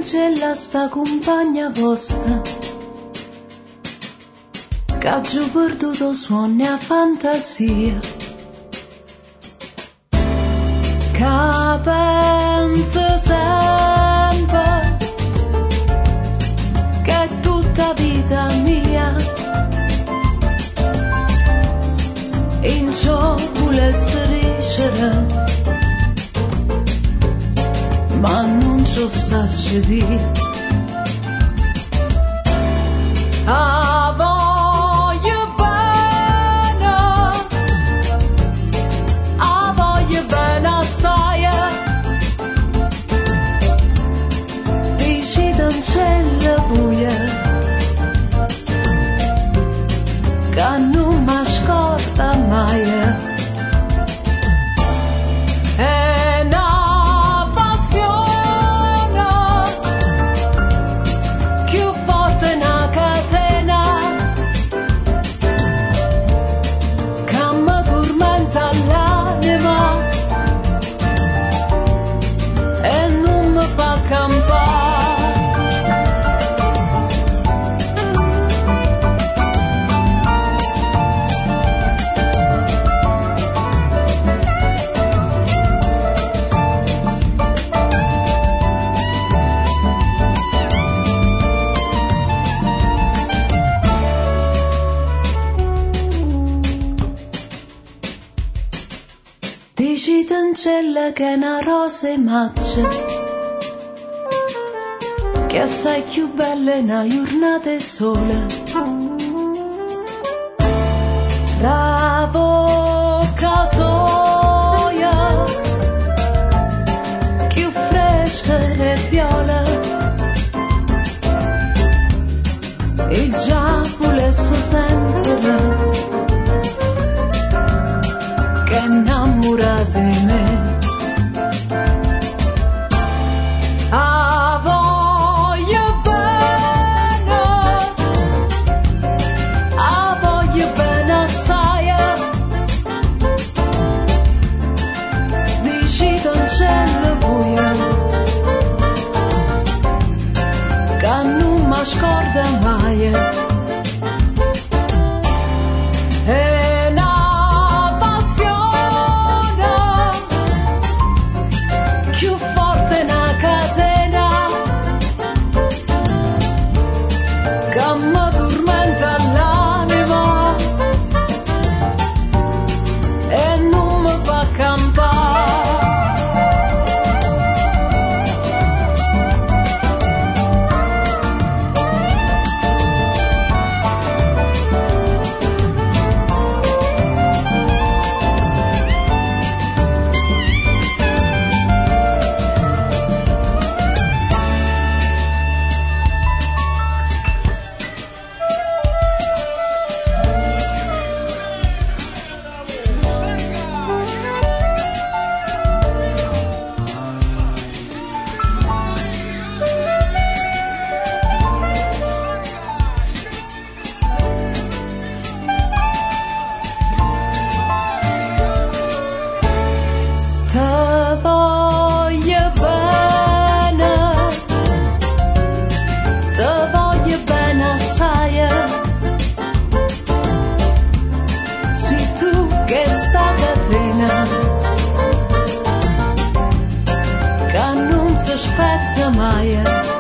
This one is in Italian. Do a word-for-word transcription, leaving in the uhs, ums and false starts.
cancella sta compagna vostra che ha giù perduto suoni a fantasia, che pensa sempre che è tutta vita mia, in ciò volesse ricere ma non ci saccio dire. Ah, voglio bene, ah, voglio bene assai, dici non c'è la buia, che non mi scorda mai. Dici cancella che è una rosa e maccia, che assai più bella è una giornata e sole. La bocca soia, più fresca e viola, e già volesse sentire che è innamorata di me. Ah, voglio bene, ah, voglio bene assai, dici non c'è la buia, che non mi scorda mai. Spezza mai